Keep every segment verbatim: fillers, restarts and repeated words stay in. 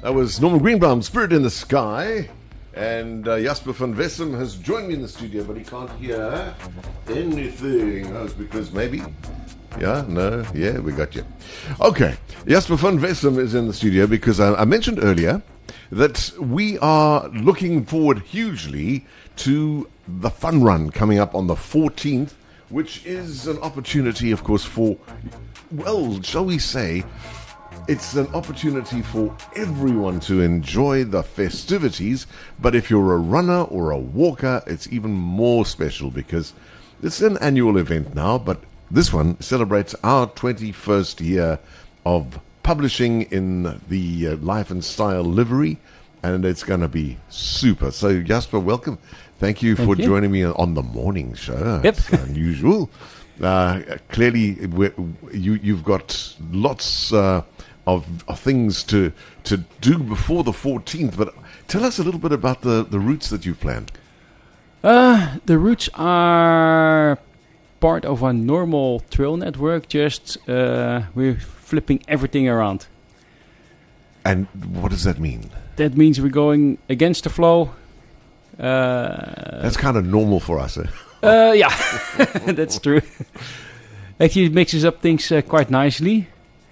That was Norman Greenbaum, Spirit in the Sky. And uh, Jasper van Wessem has joined me in the studio, but he can't hear anything. That's because maybe... Yeah, no, yeah, we got you. Okay, Jasper van Wessem is in the studio because I, I mentioned earlier that we are looking forward hugely to the fun run coming up on the fourteenth, which is an opportunity, of course, for, well, shall we say, it's an opportunity for everyone to enjoy the festivities, but if you're a runner or a walker, it's even more special because it's an annual event now, but this one celebrates our twenty-first year of publishing in the uh, Life and Style livery, and it's going to be super. So, Jasper, welcome. Thank you Thank for you. joining me on the morning show. Yep. It's unusual. Uh, clearly, we're, you, you've got lots uh, of, of things to to do before the fourteenth, but tell us a little bit about the, the routes that you've planned. Uh, the routes are part of a normal trail network, just uh, we're flipping everything around. And what does that mean? That means we're going against the flow. Uh, That's kind of normal for us. Eh? uh, yeah, that's true. Actually, it mixes up things uh, quite nicely.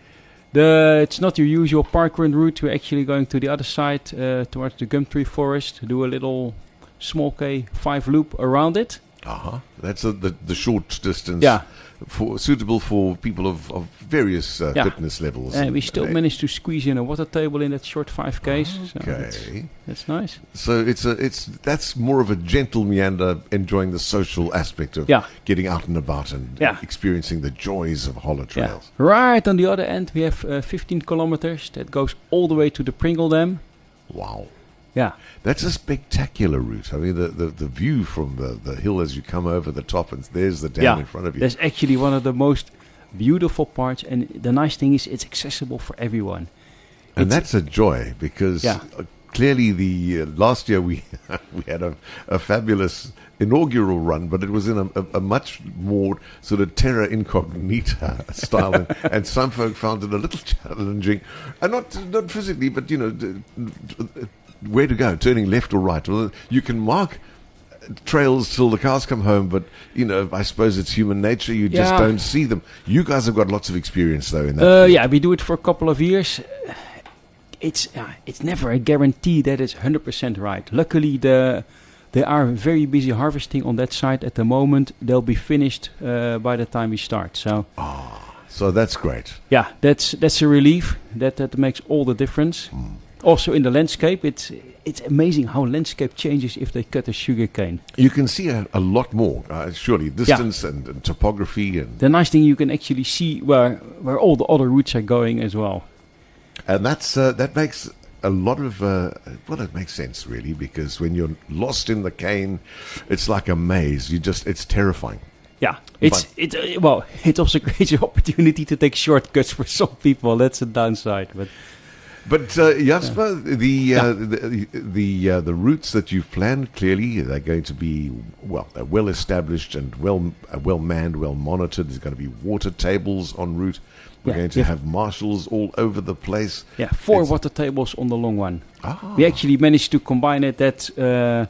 The It's not your usual parkrun route. We're actually going to the other side, uh, towards the Gumtree Forest, to do a little small K five loop around it. Uh-huh. That's a, the, the short distance, Yeah. for suitable for people of, of various uh, Yeah. fitness levels. And we still Uh, managed to squeeze in a water table in that short five Ks. So that's, Okay. that's nice. So it's a it's that's more of a gentle meander, enjoying the social aspect of Yeah. getting out and about and Yeah. experiencing the joys of Holler Yeah. Trails. Right on the other end, we have uh, fifteen kilometers that goes all the way to the Pringle Dam. Wow. Yeah. That's a spectacular route. I mean, the, the, the view from the, the hill as you come over the top, and there's the dam Yeah. in front of you. That's actually one of the most beautiful parts. And the nice thing is it's accessible for everyone. And It's- that's a joy because Yeah. uh, clearly the uh, last year we we had a, a fabulous inaugural run, but it was in a, a, a much more sort of terra incognita style, and, and some folk found it a little challenging, and not not physically, but you know, d- d- where to go, turning left or right. Well, you can mark trails till the cows come home, but you know, I suppose it's human nature. You just Yeah. don't see them. You guys have got lots of experience though in that. Uh, field. yeah, we do it for a couple of years. It's uh, it's never a guarantee that it's one hundred percent right. Luckily, the they are very busy harvesting on that side at the moment. They'll be finished uh, by the time we start. So So that's great. yeah, that's that's a relief. That that makes all the difference. Also in the landscape, it's it's amazing how landscape changes if they cut a sugarcane. You can see a, a lot more, uh, surely, distance and, and topography, and The nice thing, you can actually see where where all the other routes are going as well. and that's uh, that makes a lot of uh, well, it makes sense really, because when you're lost in the cane, it's like a maze. You just it's terrifying. Yeah, it's But- it uh, well, it also creates an opportunity to take shortcuts for some people. That's a downside, but But uh, Jasper, the, uh, Yeah. the the uh, the routes that you've planned, clearly they're going to be well, they're well established and well uh, well manned, well monitored. There's going to be water tables en route. We're Yeah, going to yeah. have marshals all over the place. yeah, four It's- water tables on the long one. Ah. We actually managed to combine it that uh,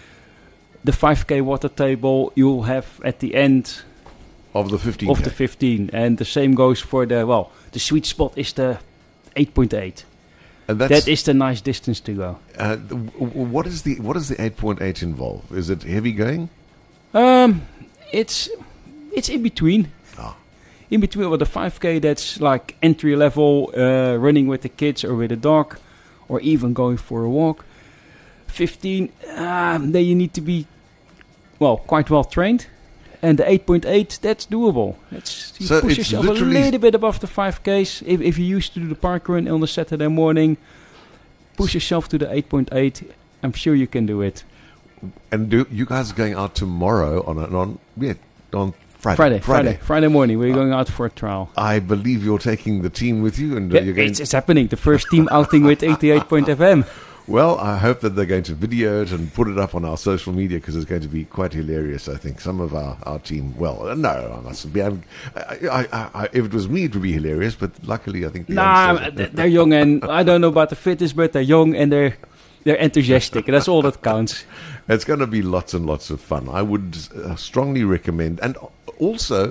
the five K water table you'll have at the end Of the fifteen. of the fifteen, and the same goes for the well. The sweet spot is the eight point eight. And that's, That is the nice distance to go. uh, w- w- what is the what does the eight point eight involve? Is it heavy going? Um, it's it's in between. Ah. In between with the five K, that's like entry level, uh, running with the kids or with a dog, or even going for a walk. fifteen, um, then you need to be well quite well trained. And the eight point eight, that's doable. That's, you So push it's yourself a literally- little bit above the five Ks. If, if you used to do the park run on the Saturday morning, push yourself to the eight point eight. I'm sure you can do it. And do you guys are going out tomorrow on a, on yeah on Friday? Friday, Friday, Friday morning. We're Uh, going out for a trial. I believe you're taking the team with you, and uh, Yeah, you're going. it's, it's happening. The first team outing with eighty-eight point F M. Well, I hope that they're going to video it and put it up on our social media because it's going to be quite hilarious, I think. Some of our, our team, well, no, I mustn't be. I, I, I, I, if it was me, it would be hilarious, but luckily I think the Nah, youngsters- they're young and I don't know about the fitness, but they're young and they're they're enthusiastic. That's all that counts. It's going to be lots and lots of fun. I would uh, strongly recommend. And also,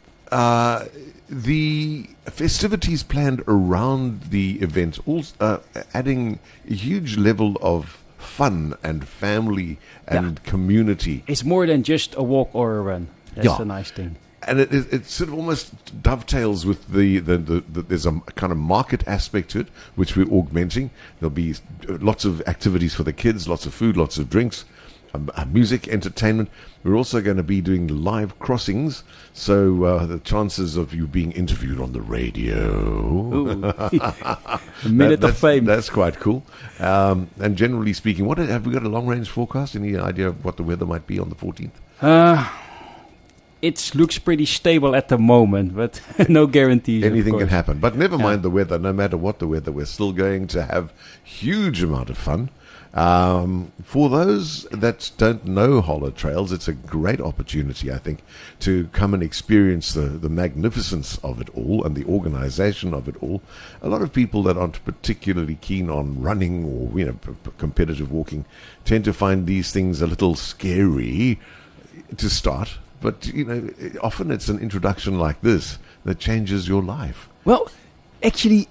uh, the festivities planned around the event, also, uh, adding a huge level of fun and family and community. It's more than just a walk or a run. That's Yeah. the nice thing. And it, it, it sort of almost dovetails with the, the, the, the, there's a kind of market aspect to it, which we're augmenting. There'll be lots of activities for the kids, lots of food, lots of drinks, um, uh, music, entertainment. We're also going to be doing live crossings, so uh, the chances of you being interviewed on the radio. Ooh. A minute That- of fame. That's quite cool. Um, and generally speaking, what have we got a long-range forecast? Any idea of what the weather might be on the fourteenth? Uh, it looks pretty stable at the moment, but no guarantees. of Anything can course. happen. But never Yeah. mind the weather. No matter what the weather, we're still going to have huge amount of fun. Um, for those that don't know Holler Trails, it's a great opportunity, I think, to come and experience the, the magnificence of it all and the organization of it all. A lot of people that aren't particularly keen on running or, you know, p- p- competitive walking tend to find these things a little scary to start. But, you know, often it's an introduction like this that changes your life. Well, actually,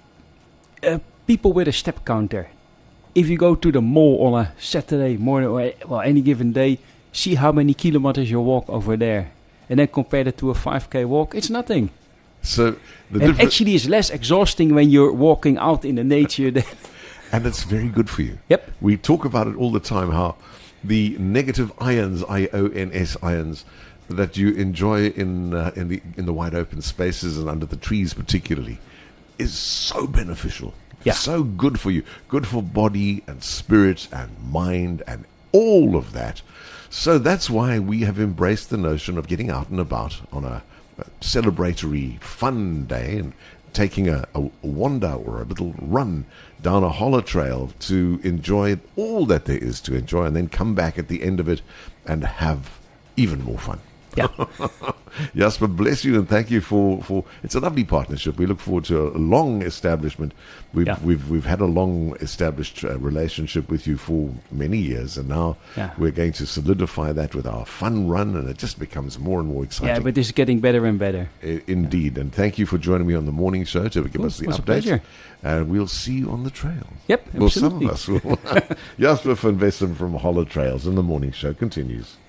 uh, people with a step counter, if you go to the mall on a Saturday morning or well, any given day, see how many kilometers you walk over there. And then compare it to a five K walk, it's nothing. So the And difference, actually, it's less exhausting when you're walking out in the nature. Than and it's very good for you. Yep. We talk about it all the time, how the negative ions, I O N S ions, that you enjoy in uh, in the in the wide open spaces and under the trees particularly, is so beneficial. Yeah. So good for you. Good for body and spirit and mind and all of that. So that's why we have embraced the notion of getting out and about on a, a celebratory, fun day and taking a, a wander or a little run down a Holler Trail to enjoy all that there is to enjoy and then come back at the end of it and have even more fun. yeah. Jasper, bless you and thank you for, for it's a lovely partnership. We look forward to a long establishment. We've Yeah. we've we've had a long established uh, relationship with you for many years, and now Yeah. we're going to solidify that with our fun run, and it just becomes more and more exciting. Yeah, but it's getting better and better. I- Indeed, and thank you for joining me on the morning show to give Cool. us the It was a update. pleasure. And we'll see you on the trail. Yep, Well, some absolutely. of us will. Jasper van Vessen from Holler Trails, and the morning show continues.